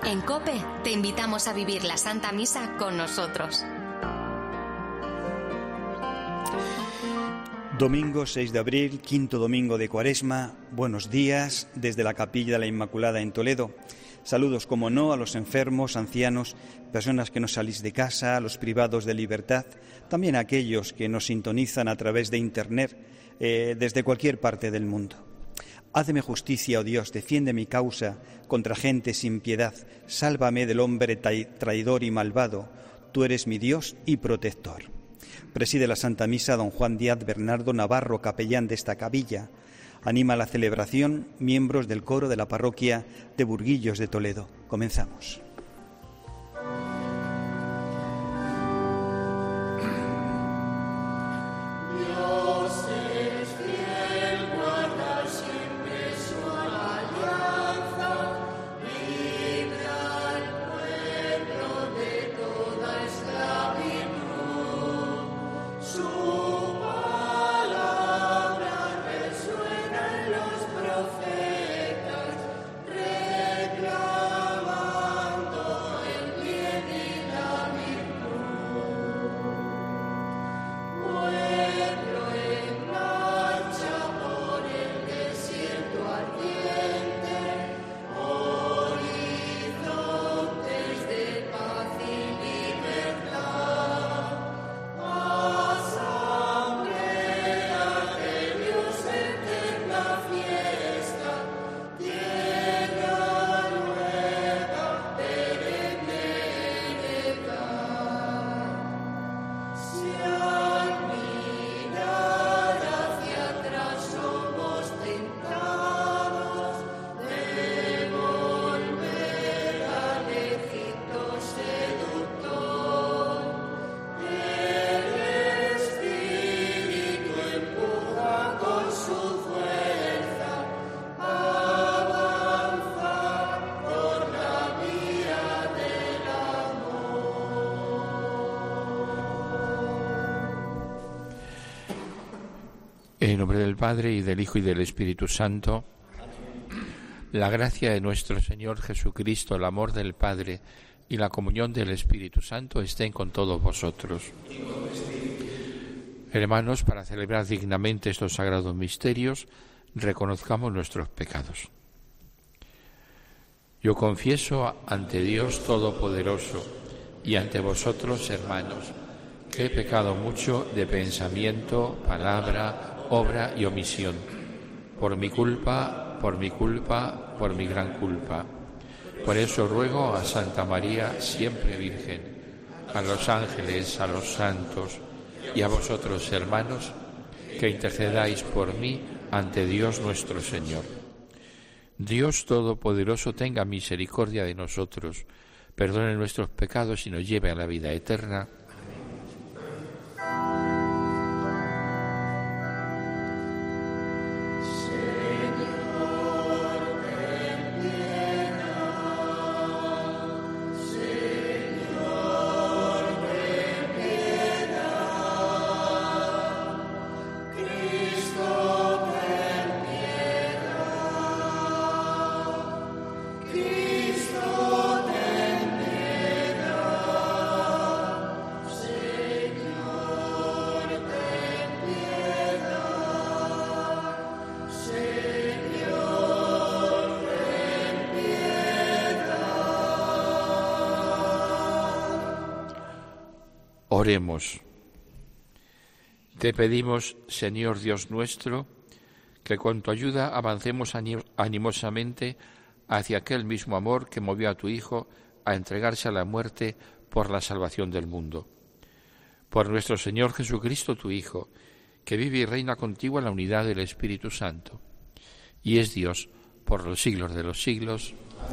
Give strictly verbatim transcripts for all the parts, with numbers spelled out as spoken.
En COPE te invitamos a vivir la Santa Misa con nosotros. Domingo seis de abril, quinto domingo de Cuaresma. Buenos días desde la Capilla de la Inmaculada en Toledo. Saludos, como no, a los enfermos, ancianos, personas que no salís de casa, a los privados de libertad, también a aquellos que nos sintonizan a través de Internet eh, desde cualquier parte del mundo. Házme justicia, oh Dios, defiende mi causa contra gente sin piedad, sálvame del hombre traidor y malvado, tú eres mi Dios y protector. Preside la Santa Misa don Juan Díaz Bernardo Navarro, capellán de esta capilla. Anima la celebración miembros del coro de la parroquia de Burguillos de Toledo. Comenzamos. En nombre del Padre, y del Hijo, y del Espíritu Santo, la gracia de nuestro Señor Jesucristo, el amor del Padre y la comunión del Espíritu Santo estén con todos vosotros. Hermanos, para celebrar dignamente estos sagrados misterios, reconozcamos nuestros pecados. Yo confieso ante Dios Todopoderoso y ante vosotros, hermanos, que he pecado mucho de pensamiento, palabra, obra y omisión, por mi culpa, por mi culpa, por mi gran culpa. Por eso ruego a Santa María, siempre Virgen, a los ángeles, a los santos y a vosotros, hermanos, que intercedáis por mí ante Dios nuestro Señor. Dios Todopoderoso tenga misericordia de nosotros, perdone nuestros pecados y nos lleve a la vida eterna. Oremos. Te pedimos, Señor Dios nuestro, que con tu ayuda avancemos animosamente hacia aquel mismo amor que movió a tu Hijo a entregarse a la muerte por la salvación del mundo. Por nuestro Señor Jesucristo, tu Hijo, que vive y reina contigo en la unidad del Espíritu Santo, y es Dios por los siglos de los siglos.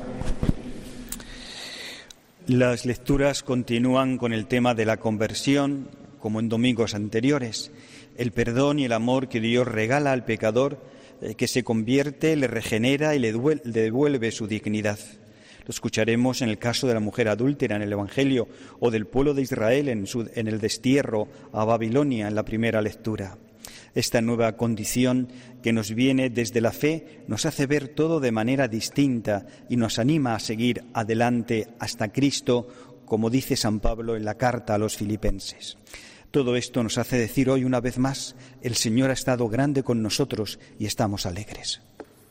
Las lecturas continúan con el tema de la conversión, como en domingos anteriores, el perdón y el amor que Dios regala al pecador, eh, que se convierte, le regenera y le, duel- le devuelve su dignidad. Lo escucharemos en el caso de la mujer adúltera en el Evangelio, o del pueblo de Israel en, su, en el destierro a Babilonia en la primera lectura. Esta nueva condición que nos viene desde la fe nos hace ver todo de manera distinta y nos anima a seguir adelante hasta Cristo, como dice San Pablo en la carta a los Filipenses. Todo esto nos hace decir hoy una vez más: el Señor ha estado grande con nosotros y estamos alegres.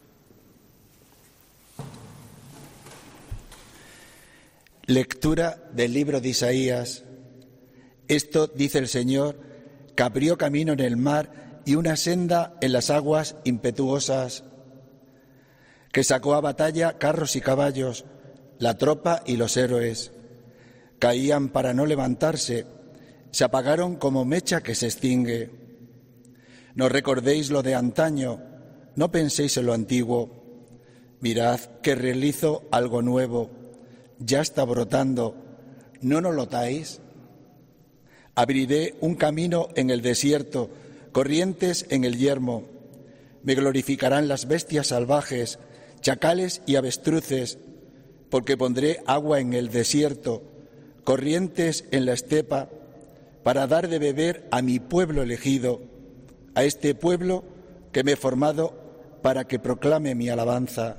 Lectura del libro de Isaías. Esto dice el Señor, que abrió camino en el mar y una senda en las aguas impetuosas, que sacó a batalla carros y caballos, la tropa y los héroes. Caían para no levantarse, se apagaron como mecha que se extingue. No recordéis lo de antaño, no penséis en lo antiguo. Mirad que realizo algo nuevo, ya está brotando, ¿no lo notáis? Abriré un camino en el desierto, corrientes en el yermo. Me glorificarán las bestias salvajes, chacales y avestruces, porque pondré agua en el desierto, corrientes en la estepa, para dar de beber a mi pueblo elegido, a este pueblo que me he formado para que proclame mi alabanza.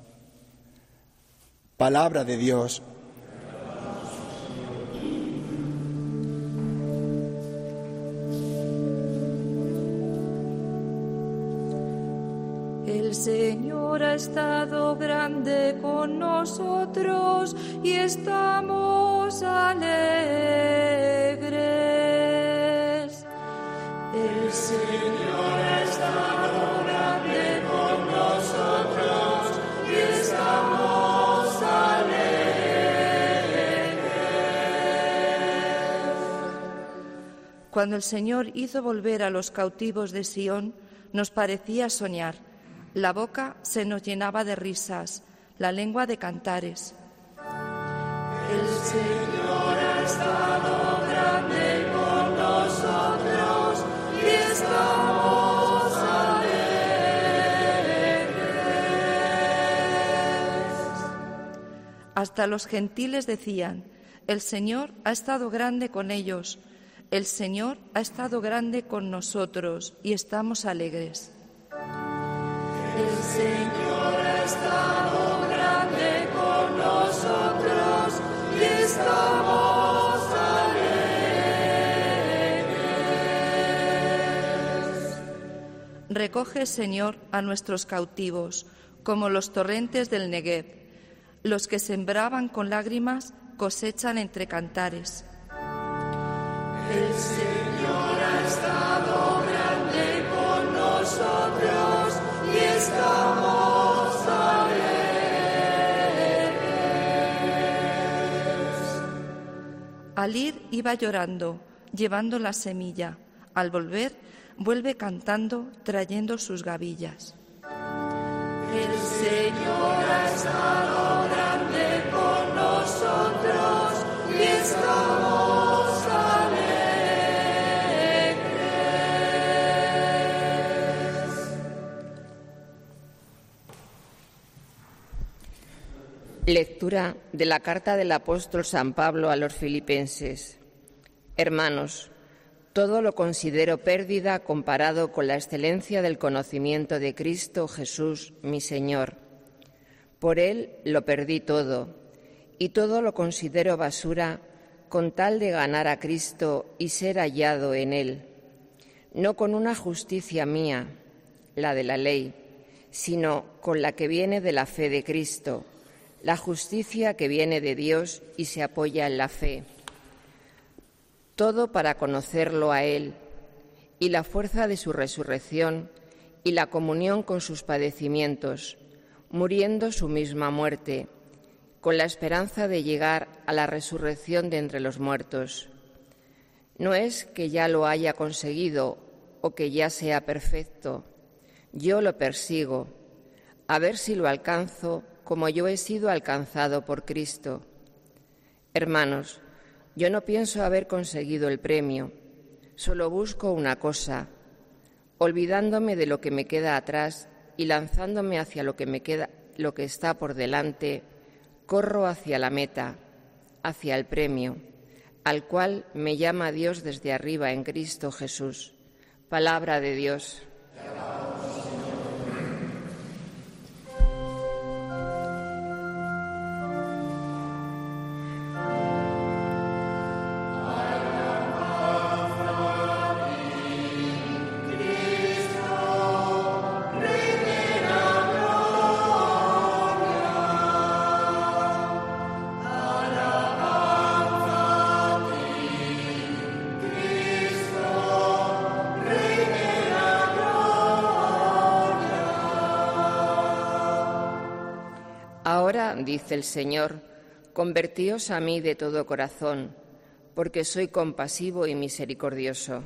Palabra de Dios. El Señor ha estado grande con nosotros y estamos alegres. El Señor ha estado grande con nosotros y estamos alegres. Cuando el Señor hizo volver a los cautivos de Sión, nos parecía soñar. La boca se nos llenaba de risas, la lengua de cantares. El Señor ha estado grande con nosotros y estamos alegres. Hasta los gentiles decían: el Señor ha estado grande con ellos, el Señor ha estado grande con nosotros y estamos alegres. El Señor ha estado grande con nosotros y estamos alegres. Recoge, Señor, a nuestros cautivos, como los torrentes del Negev. Los que sembraban con lágrimas cosechan entre cantares. El Señor ha estado grande con nosotros y estamos alegres. Al ir iba llorando, llevando la semilla. Al volver, vuelve cantando, trayendo sus gavillas. El Señor ha estado grande con nosotros y estamos alegres. Lectura de la carta del apóstol San Pablo a los Filipenses. Hermanos, todo lo considero pérdida comparado con la excelencia del conocimiento de Cristo Jesús, mi Señor. Por Él lo perdí todo, y todo lo considero basura con tal de ganar a Cristo y ser hallado en Él, no con una justicia mía, la de la ley, sino con la que viene de la fe de Cristo, la justicia que viene de Dios y se apoya en la fe. Todo para conocerlo a Él y la fuerza de su resurrección y la comunión con sus padecimientos, muriendo su misma muerte, con la esperanza de llegar a la resurrección de entre los muertos. No es que ya lo haya conseguido o que ya sea perfecto. Yo lo persigo, a ver si lo alcanzo como yo he sido alcanzado por Cristo. Hermanos, yo no pienso haber conseguido el premio, solo busco una cosa, olvidándome de lo que me queda atrás y lanzándome hacia lo que me queda, lo que está por delante, corro hacia la meta, hacia el premio, al cual me llama Dios desde arriba en Cristo Jesús. Palabra de Dios. Ahora, dice el Señor, convertíos a mí de todo corazón, porque soy compasivo y misericordioso.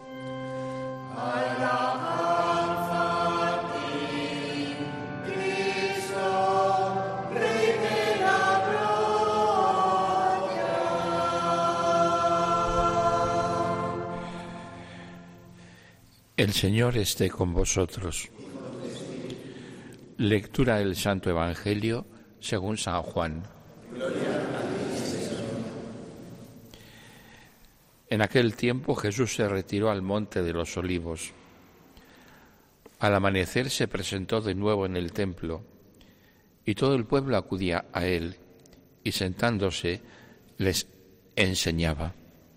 El Señor esté con vosotros. Lectura del Santo Evangelio según San Juan. En aquel tiempo Jesús se retiró al monte de los Olivos. Al amanecer se presentó de nuevo en el templo, y todo el pueblo acudía a él, y sentándose les enseñaba.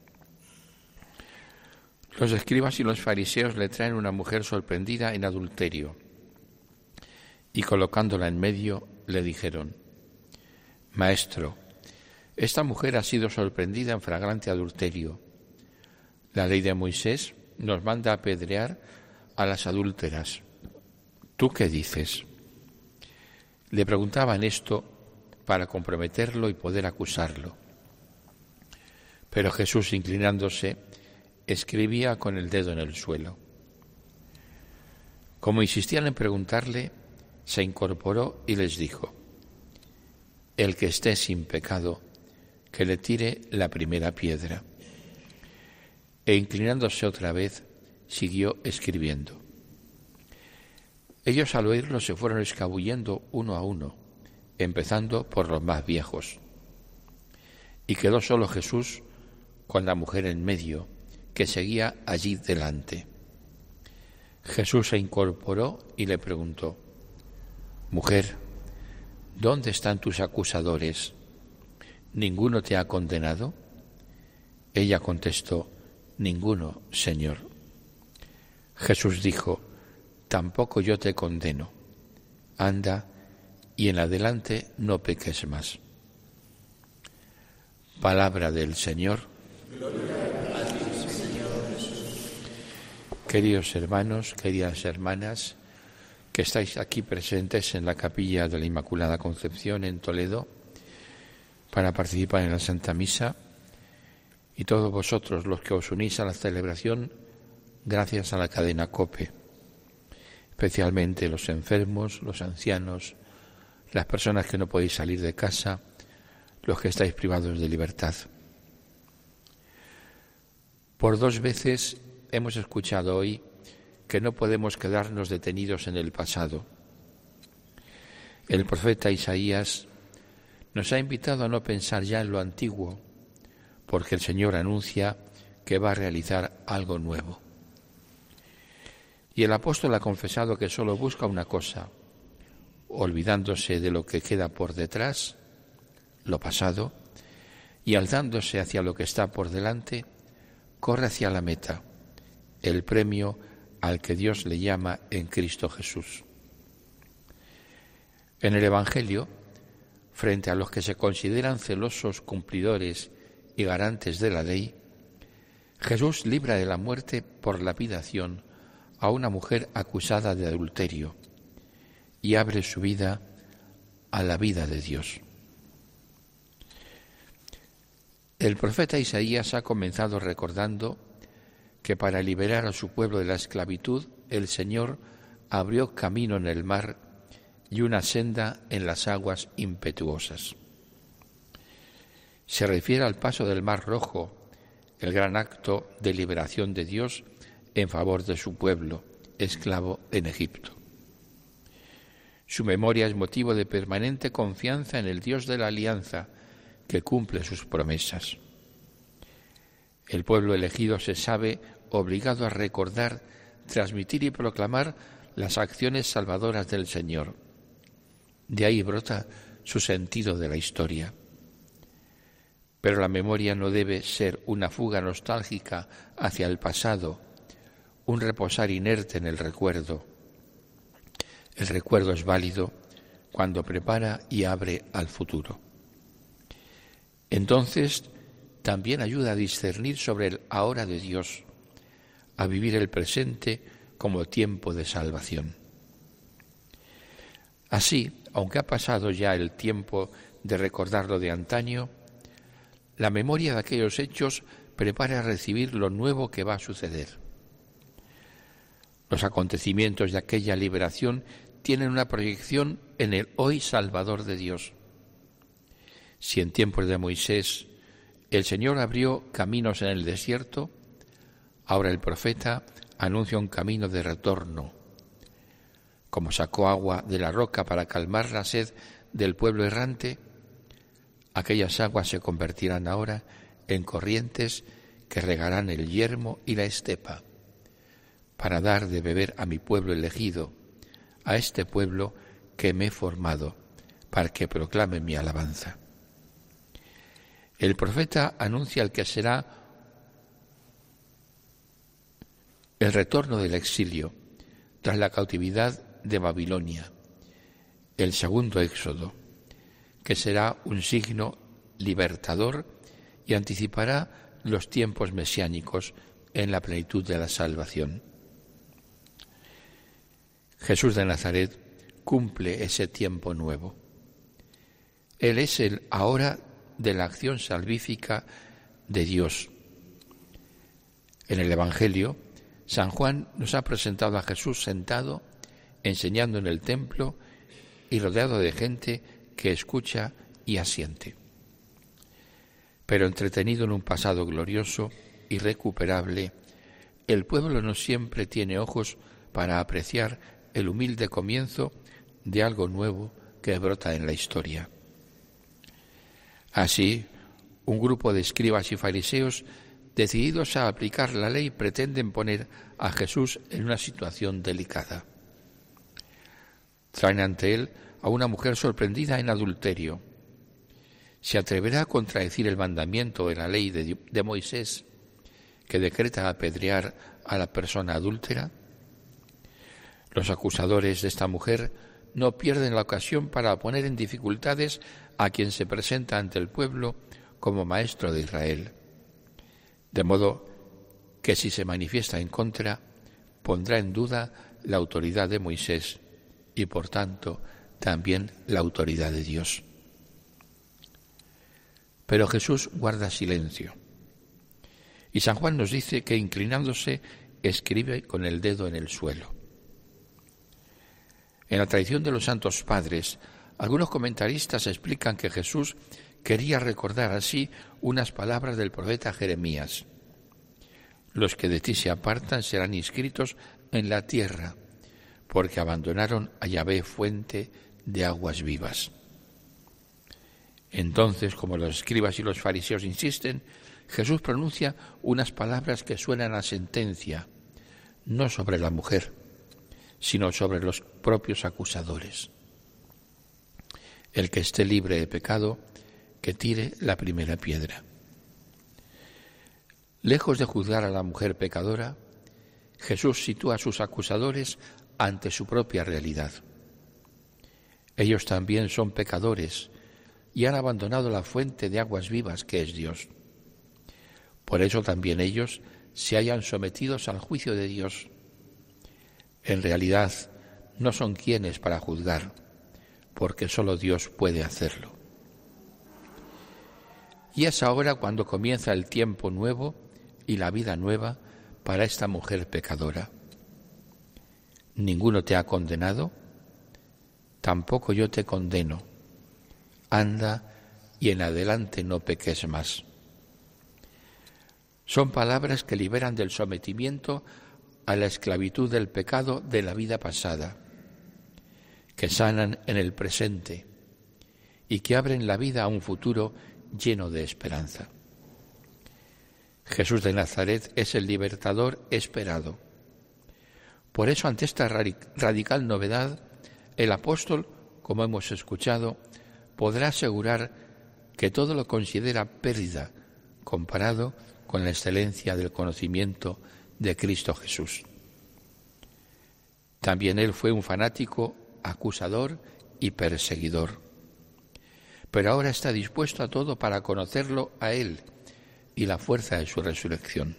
Los escribas y los fariseos le traen una mujer sorprendida en adulterio, y colocándola en medio le dijeron: Maestro, esta mujer ha sido sorprendida en flagrante adulterio. La ley de Moisés nos manda apedrear a las adúlteras. ¿Tú qué dices? Le preguntaban esto para comprometerlo y poder acusarlo. Pero Jesús, inclinándose, escribía con el dedo en el suelo. Como insistían en preguntarle, se incorporó y les dijo: El que esté sin pecado, que le tire la primera piedra. E inclinándose otra vez, siguió escribiendo. Ellos al oírlo se fueron escabullendo uno a uno, empezando por los más viejos. Y quedó solo Jesús con la mujer en medio, que seguía allí delante. Jesús se incorporó y le preguntó: Mujer, ¿dónde están tus acusadores? ¿Ninguno te ha condenado? Ella contestó: Ninguno, Señor. Jesús dijo: Tampoco yo te condeno. Anda, y en adelante no peques más. Palabra del Señor. Queridos hermanos, queridas hermanas, que estáis aquí presentes en la capilla de la Inmaculada Concepción en Toledo para participar en la Santa Misa, y todos vosotros los que os unís a la celebración gracias a la cadena COPE, especialmente los enfermos, los ancianos, las personas que no podéis salir de casa, los que estáis privados de libertad. Por dos veces hemos escuchado hoy que no podemos quedarnos detenidos en el pasado. El profeta Isaías nos ha invitado a no pensar ya en lo antiguo, porque el Señor anuncia que va a realizar algo nuevo. Y el apóstol ha confesado que solo busca una cosa: olvidándose de lo que queda por detrás, lo pasado, y alzándose hacia lo que está por delante, corre hacia la meta, el premio al que Dios le llama en Cristo Jesús. En el Evangelio, frente a los que se consideran celosos cumplidores y garantes de la ley, Jesús libra de la muerte por lapidación a una mujer acusada de adulterio y abre su vida a la vida de Dios. El profeta Isaías ha comenzado recordando que para liberar a su pueblo de la esclavitud, el Señor abrió camino en el mar y una senda en las aguas impetuosas. Se refiere al paso del Mar Rojo, el gran acto de liberación de Dios en favor de su pueblo, esclavo en Egipto. Su memoria es motivo de permanente confianza en el Dios de la alianza, que cumple sus promesas. El pueblo elegido se sabe obligado a recordar, transmitir y proclamar las acciones salvadoras del Señor. De ahí brota su sentido de la historia. Pero la memoria no debe ser una fuga nostálgica hacia el pasado, un reposar inerte en el recuerdo. El recuerdo es válido cuando prepara y abre al futuro. Entonces, también ayuda a discernir sobre el ahora de Dios, a vivir el presente como tiempo de salvación. Así, aunque ha pasado ya el tiempo de recordar lo de antaño, la memoria de aquellos hechos prepara a recibir lo nuevo que va a suceder. Los acontecimientos de aquella liberación tienen una proyección en el hoy Salvador de Dios. Si en tiempos de Moisés el Señor abrió caminos en el desierto, ahora el profeta anuncia un camino de retorno. Como sacó agua de la roca para calmar la sed del pueblo errante, aquellas aguas se convertirán ahora en corrientes que regarán el yermo y la estepa, para dar de beber a mi pueblo elegido, a este pueblo que me he formado, para que proclame mi alabanza. El profeta anuncia el que será el retorno del exilio tras la cautividad de Babilonia, el segundo éxodo, que será un signo libertador y anticipará los tiempos mesiánicos en la plenitud de la salvación. Jesús de Nazaret cumple ese tiempo nuevo. Él es el ahora de la acción salvífica de Dios. En el Evangelio, San Juan nos ha presentado a Jesús sentado, enseñando en el templo y rodeado de gente que escucha y asiente. Pero entretenido en un pasado glorioso, irrecuperable, el pueblo no siempre tiene ojos para apreciar el humilde comienzo de algo nuevo que brota en la historia. Así, un grupo de escribas y fariseos decididos a aplicar la ley pretenden poner a Jesús en una situación delicada. Traen ante él a una mujer sorprendida en adulterio. ¿Se atreverá a contradecir el mandamiento de la ley de, de Moisés que decreta apedrear a la persona adúltera? Los acusadores de esta mujer no pierden la ocasión para poner en dificultades a quien se presenta ante el pueblo como maestro de Israel, de modo que si se manifiesta en contra, pondrá en duda la autoridad de Moisés y, por tanto, también la autoridad de Dios. Pero Jesús guarda silencio. Y San Juan nos dice que, inclinándose, escribe con el dedo en el suelo. En la tradición de los santos padres, algunos comentaristas explican que Jesús quería recordar así unas palabras del profeta Jeremías: los que de ti se apartan serán inscritos en la tierra, porque abandonaron a Yahvé, fuente de aguas vivas. Entonces, como los escribas y los fariseos insisten, Jesús pronuncia unas palabras que suenan a sentencia, no sobre la mujer, sino sobre los propios acusadores. El que esté libre de pecado, que tire la primera piedra. Lejos de juzgar a la mujer pecadora, Jesús sitúa a sus acusadores ante su propia realidad. Ellos también son pecadores y han abandonado la fuente de aguas vivas que es Dios. Por eso también ellos se hallan sometidos al juicio de Dios. En realidad no son quienes para juzgar, porque solo Dios puede hacerlo. Y es ahora cuando comienza el tiempo nuevo y la vida nueva para esta mujer pecadora. ¿Ninguno te ha condenado? Tampoco yo te condeno. Anda y en adelante no peques más. Son palabras que liberan del sometimiento a la esclavitud del pecado de la vida pasada, que sanan en el presente y que abren la vida a un futuro lleno de esperanza. Jesús de Nazaret es el libertador esperado. Por eso, ante esta radical novedad, el apóstol, como hemos escuchado, podrá asegurar que todo lo considera pérdida comparado con la excelencia del conocimiento de Cristo Jesús. También él fue un fanático, acusador y perseguidor. Pero ahora está dispuesto a todo para conocerlo a él y la fuerza de su resurrección.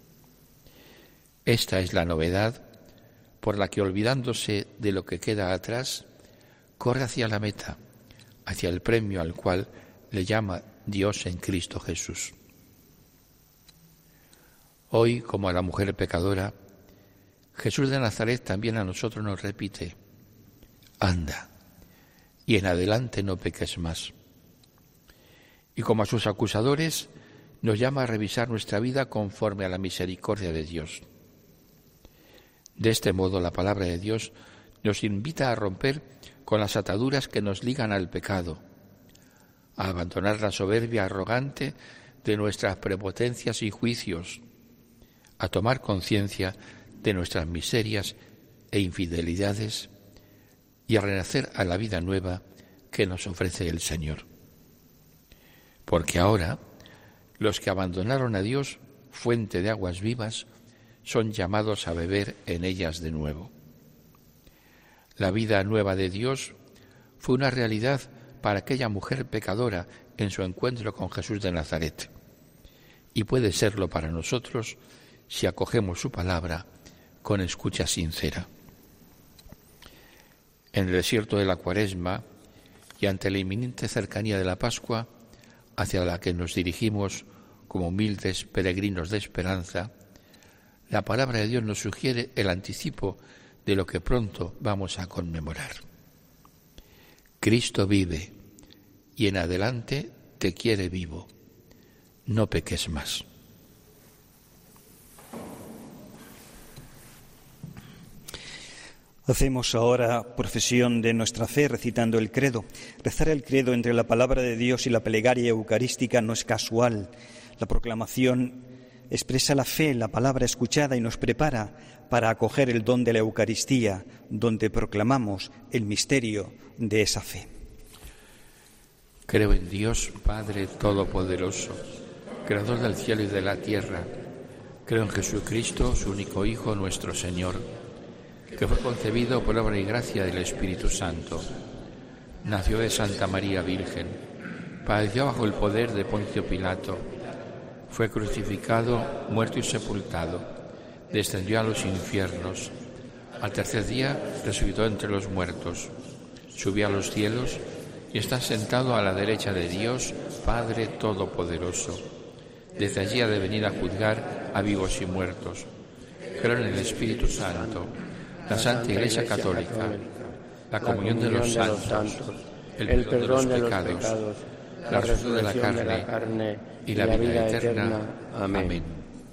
Esta es la novedad por la que, olvidándose de lo que queda atrás, corre hacia la meta, hacia el premio al cual le llama Dios en Cristo Jesús. Hoy, como a la mujer pecadora, Jesús de Nazaret también a nosotros nos repite: anda, y en adelante no peques más. Y como a sus acusadores, nos llama a revisar nuestra vida conforme a la misericordia de Dios. De este modo, la palabra de Dios nos invita a romper con las ataduras que nos ligan al pecado, a abandonar la soberbia arrogante de nuestras prepotencias y juicios, a tomar conciencia de nuestras miserias e infidelidades y a renacer a la vida nueva que nos ofrece el Señor. Porque ahora, los que abandonaron a Dios, fuente de aguas vivas, son llamados a beber en ellas de nuevo. La vida nueva de Dios fue una realidad para aquella mujer pecadora en su encuentro con Jesús de Nazaret, y puede serlo para nosotros si acogemos su palabra con escucha sincera. En el desierto de la Cuaresma y ante la inminente cercanía de la Pascua, hacia la que nos dirigimos como humildes peregrinos de esperanza, la palabra de Dios nos sugiere el anticipo de lo que pronto vamos a conmemorar. Cristo vive y en adelante te quiere vivo. No peques más. Hacemos ahora profesión de nuestra fe recitando el credo. Rezar el credo entre la palabra de Dios y la plegaria eucarística no es casual. La proclamación expresa la fe en la palabra escuchada y nos prepara para acoger el don de la Eucaristía, donde proclamamos el misterio de esa fe. Creo en Dios, Padre Todopoderoso, Creador del cielo y de la tierra. Creo en Jesucristo, su único Hijo, nuestro Señor, que fue concebido por obra y gracia del Espíritu Santo. Nació de Santa María Virgen, padeció bajo el poder de Poncio Pilato, fue crucificado, muerto y sepultado, descendió a los infiernos, al tercer día resucitó entre los muertos, subió a los cielos y está sentado a la derecha de Dios, Padre Todopoderoso. Desde allí ha de venir a juzgar a vivos y muertos. Creo en el Espíritu Santo, la Santa Iglesia Católica, la comunión de los santos, el perdón de los pecados, la resurrección de la carne y la vida eterna. Amén.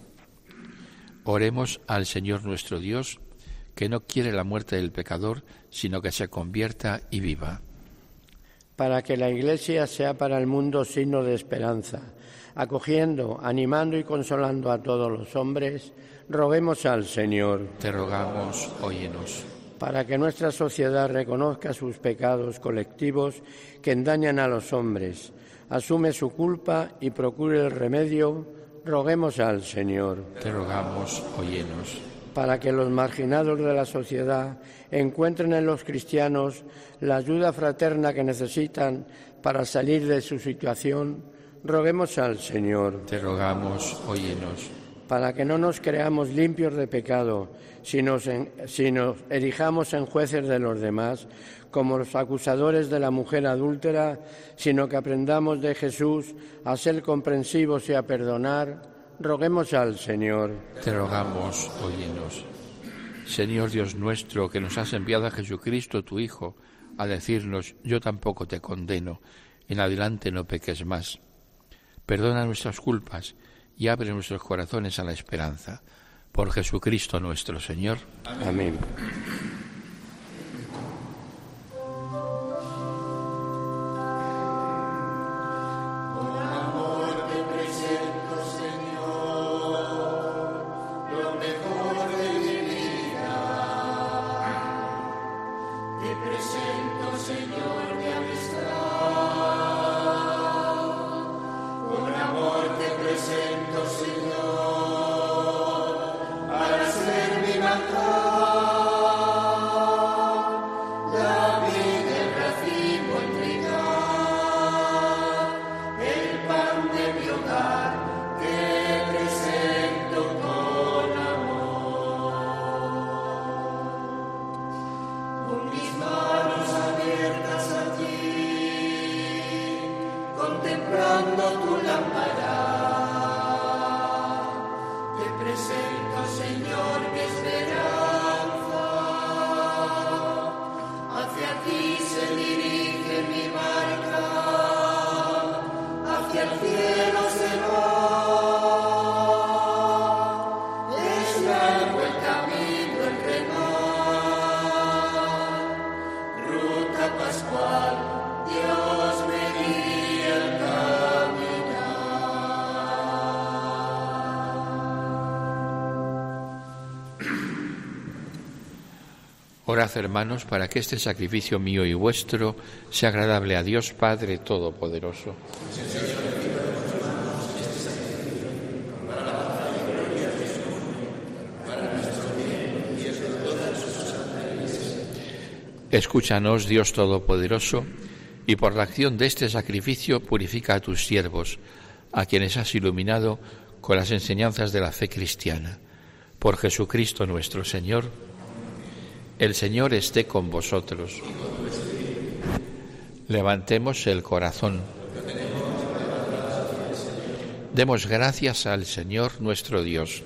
Oremos al Señor nuestro Dios, que no quiere la muerte del pecador, sino que se convierta y viva. Para que la Iglesia sea para el mundo signo de esperanza, acogiendo, animando y consolando a todos los hombres, roguemos al Señor. Te rogamos, óyenos. Para que nuestra sociedad reconozca sus pecados colectivos que endañan a los hombres, asume su culpa y procure el remedio, roguemos al Señor. Te rogamos, óyenos. Para que los marginados de la sociedad encuentren en los cristianos la ayuda fraterna que necesitan para salir de su situación, roguemos al Señor. Te rogamos, óyenos. Para que no nos creamos limpios de pecado, si nos, en, si nos erijamos en jueces de los demás, como los acusadores de la mujer adúltera, sino que aprendamos de Jesús a ser comprensivos y a perdonar, roguemos al Señor. Te rogamos, óyenos. Señor Dios nuestro, que nos has enviado a Jesucristo, tu Hijo, a decirnos: yo tampoco te condeno, en adelante no peques más. Perdona nuestras culpas y abre nuestros corazones a la esperanza. Por Jesucristo nuestro Señor. Amén. Por amor te presento, Señor, Orad, hermanos, para que este sacrificio mío y vuestro sea agradable a Dios Padre Todopoderoso. Escúchanos, Dios Todopoderoso, y por la acción de este sacrificio purifica a tus siervos, a quienes has iluminado con las enseñanzas de la fe cristiana. Por Jesucristo nuestro Señor. El Señor esté con vosotros. Levantemos el corazón. Demos gracias al Señor nuestro Dios.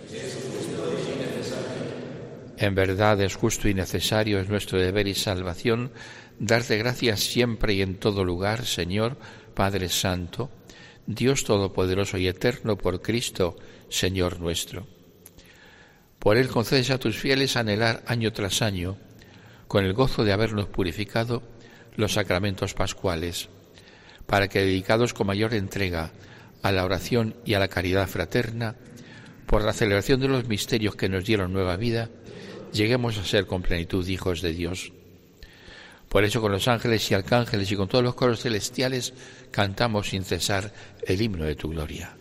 En verdad es justo y necesario, es nuestro deber y salvación, darte gracias siempre y en todo lugar, Señor, Padre Santo, Dios Todopoderoso y Eterno, por Cristo, Señor nuestro. Por Él concedes a tus fieles anhelar año tras año, con el gozo de habernos purificado, los sacramentos pascuales, para que, dedicados con mayor entrega a la oración y a la caridad fraterna, por la celebración de los misterios que nos dieron nueva vida, lleguemos a ser con plenitud hijos de Dios. Por eso, con los ángeles y arcángeles y con todos los coros celestiales, cantamos sin cesar el himno de tu gloria.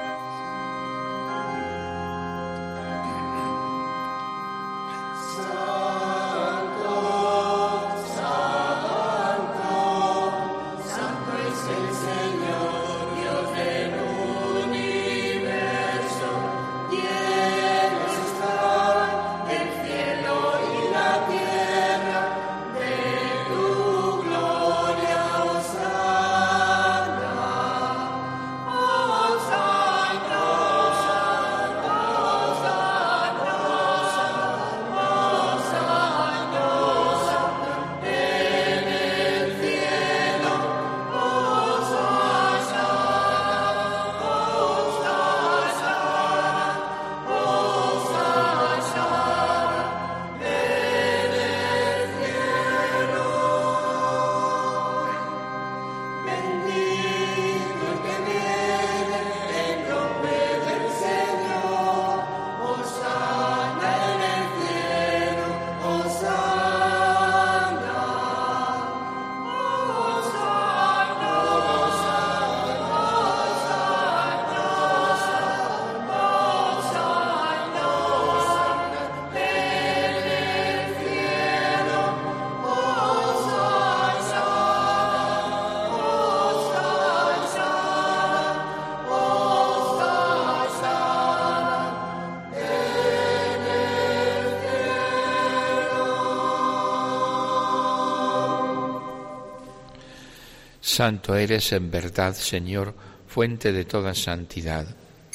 Santo eres en verdad, Señor, fuente de toda santidad.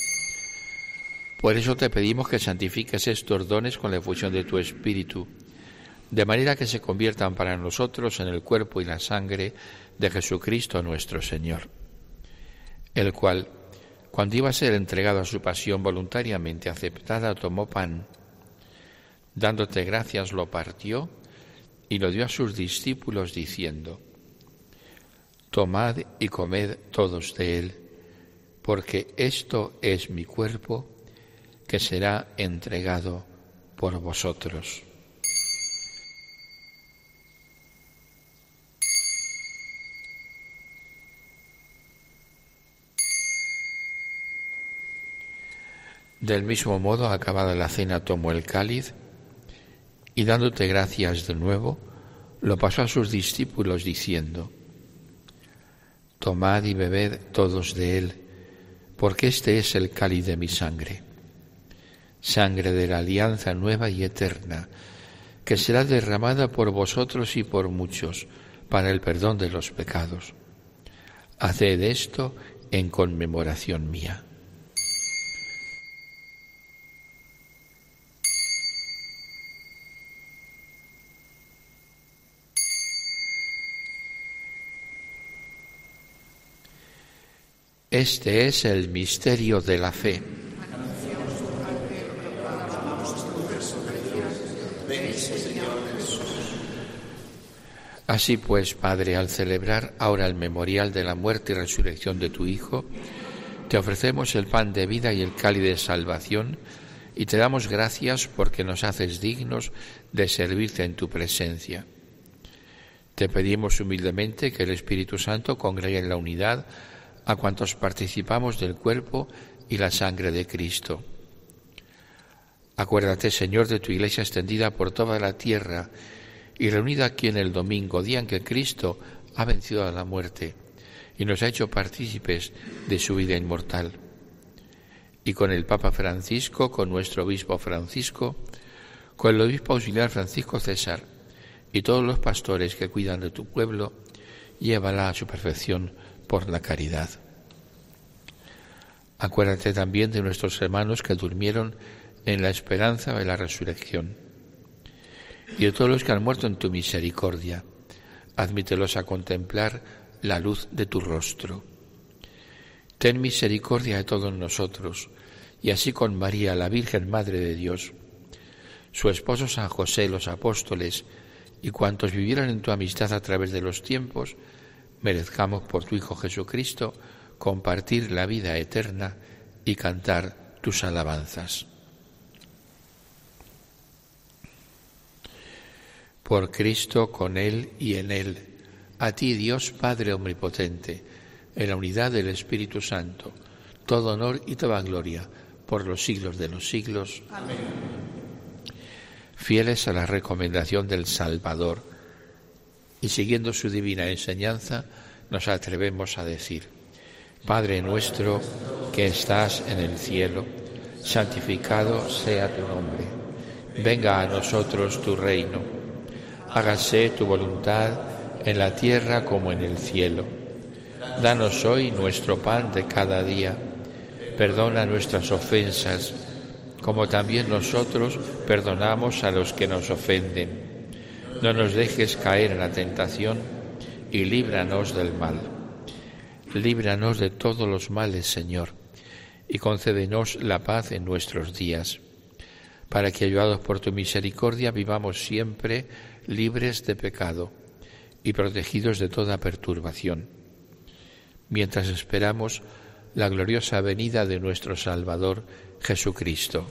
Por eso te pedimos que santifiques estos dones con la efusión de tu Espíritu, de manera que se conviertan para nosotros en el cuerpo y la sangre de Jesucristo nuestro Señor, el cual, cuando iba a ser entregado a su pasión voluntariamente aceptada, tomó pan, dándote gracias lo partió y lo dio a sus discípulos diciendo: Tomad y comed todos de él, porque esto es mi cuerpo, que será entregado por vosotros. Del mismo modo, acabada la cena, tomó el cáliz y, dándote gracias de nuevo, lo pasó a sus discípulos diciendo: Tomad y bebed todos de él, porque este es el cáliz de mi sangre, sangre de la alianza nueva y eterna, que será derramada por vosotros y por muchos para el perdón de los pecados. Haced esto en conmemoración mía. Este es el misterio de la fe. Así pues, Padre, al celebrar ahora el memorial de la muerte y resurrección de tu Hijo, te ofrecemos el pan de vida y el cáliz de salvación y te damos gracias porque nos haces dignos de servirte en tu presencia. Te pedimos humildemente que el Espíritu Santo congregue en la unidad a cuantos participamos del cuerpo y la sangre de Cristo. Acuérdate, Señor, de tu Iglesia extendida por toda la tierra y reunida aquí en el domingo, día en que Cristo ha vencido a la muerte y nos ha hecho partícipes de su vida inmortal. Y con el Papa Francisco, con nuestro obispo Francisco, con el obispo auxiliar Francisco César y todos los pastores que cuidan de tu pueblo, llévala a su perfección por la caridad. Acuérdate también de nuestros hermanos que durmieron en la esperanza de la resurrección, y de todos los que han muerto en tu misericordia. Admítelos a contemplar la luz de tu rostro. Ten misericordia de todos nosotros, y así con María, la Virgen Madre de Dios, su esposo San José, los apóstoles, y cuantos vivieron en tu amistad a través de los tiempos, merezcamos por tu Hijo Jesucristo compartir la vida eterna y cantar tus alabanzas. Por Cristo, con Él y en Él, a ti, Dios Padre Omnipotente, en la unidad del Espíritu Santo, todo honor y toda gloria, por los siglos de los siglos. Amén. Fieles a la recomendación del Salvador y siguiendo su divina enseñanza, nos atrevemos a decir: Padre nuestro que estás en el cielo, santificado sea tu nombre. Venga a nosotros tu reino. Hágase tu voluntad en la tierra como en el cielo. Danos hoy nuestro pan de cada día. Perdona nuestras ofensas, como también nosotros perdonamos a los que nos ofenden. No nos dejes caer en la tentación y líbranos del mal. Líbranos de todos los males, Señor, y concédenos la paz en nuestros días, para que, ayudados por tu misericordia, vivamos siempre libres de pecado y protegidos de toda perturbación, mientras esperamos la gloriosa venida de nuestro Salvador Jesucristo.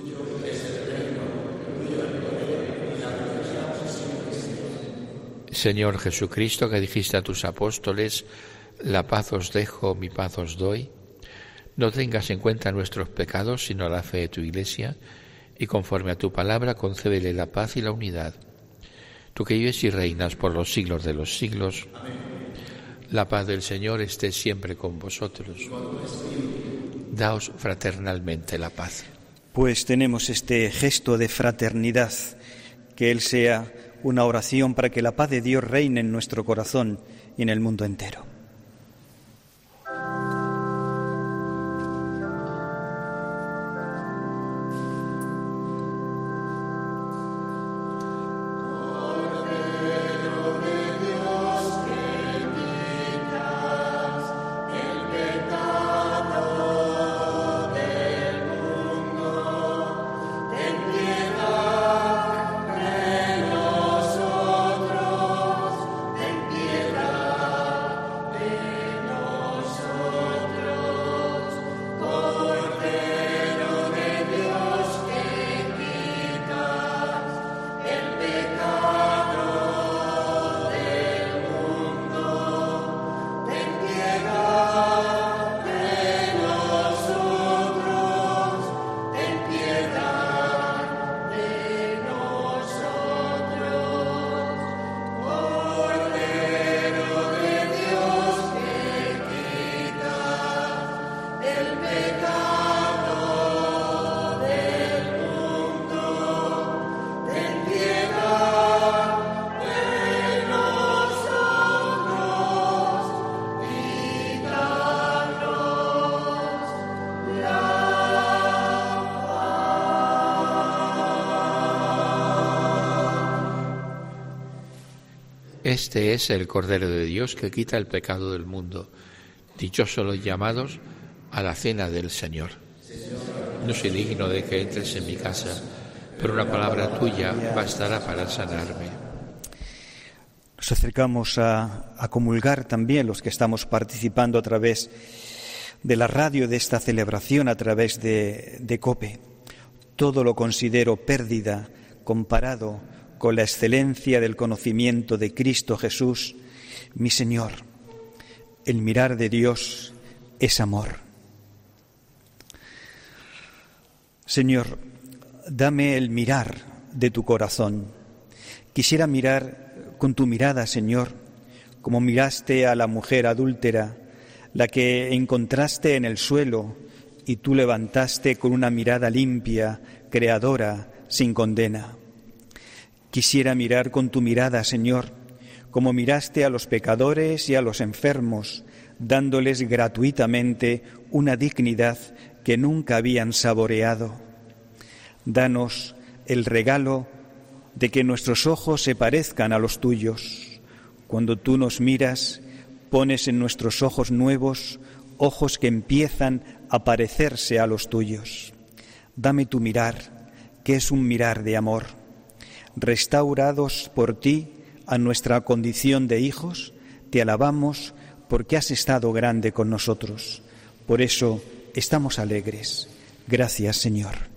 Señor Jesucristo, que dijiste a tus apóstoles: la paz os dejo, mi paz os doy, no tengas en cuenta nuestros pecados, sino la fe de tu Iglesia, y conforme a tu palabra concédele la paz y la unidad. Tú que vives y reinas por los siglos de los siglos. Amén. La paz del Señor esté siempre con vosotros. Daos fraternalmente la paz. Pues tenemos este gesto de fraternidad, que Él sea una oración para que la paz de Dios reine en nuestro corazón y en el mundo entero. Este es el Cordero de Dios que quita el pecado del mundo. Dichosos los llamados a la cena del Señor. No soy digno de que entres en mi casa, pero una palabra tuya bastará para sanarme. Nos acercamos a, a comulgar también los que estamos participando a través de la radio de esta celebración, a través de, de COPE. todo lo considero pérdida comparado con la excelencia del conocimiento de Cristo Jesús, mi Señor. El mirar de Dios es amor. Señor, dame el mirar de tu corazón. Quisiera mirar con tu mirada, Señor, como miraste a la mujer adúltera, la que encontraste en el suelo y tú levantaste con una mirada limpia, creadora, sin condena. Quisiera mirar con tu mirada, Señor, como miraste a los pecadores y a los enfermos, dándoles gratuitamente una dignidad que nunca habían saboreado. Danos el regalo de que nuestros ojos se parezcan a los tuyos. Cuando tú nos miras, pones en nuestros ojos nuevos, ojos que empiezan a parecerse a los tuyos. Dame tu mirar, que es un mirar de amor. Restaurados por ti a nuestra condición de hijos, te alabamos porque has estado grande con nosotros. Por eso estamos alegres. Gracias, Señor.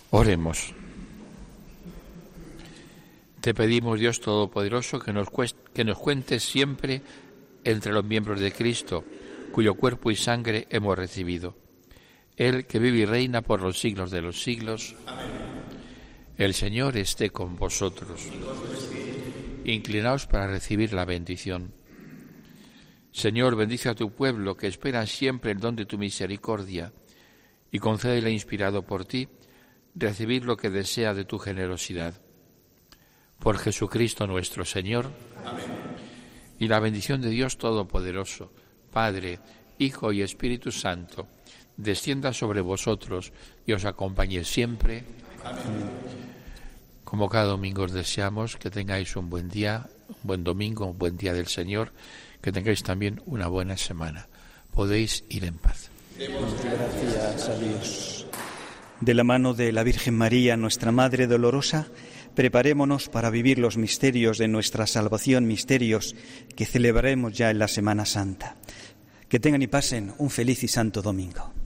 Oremos. Te pedimos, Dios Todopoderoso, que nos, que nos cuentes siempre entre los miembros de Cristo, cuyo cuerpo y sangre hemos recibido. Él que vive y reina por los siglos de los siglos. Amén. El Señor esté con vosotros. Inclinaos para recibir la bendición. Señor, bendice a tu pueblo que espera siempre el don de tu misericordia y concédele, inspirado por ti, recibir lo que desea de tu generosidad. Por Jesucristo nuestro Señor. Amén. Y la bendición de Dios Todopoderoso, Padre, Hijo y Espíritu Santo, descienda sobre vosotros y os acompañe siempre. Amén. Como cada domingo os deseamos que tengáis un buen día, un buen domingo, un buen día del Señor, que tengáis también una buena semana. Podéis ir en paz. Demos gracias a Dios. De la mano de la Virgen María, nuestra Madre Dolorosa, preparémonos para vivir los misterios de nuestra salvación, misterios que celebraremos ya en la Semana Santa. Que tengan y pasen un feliz y santo domingo.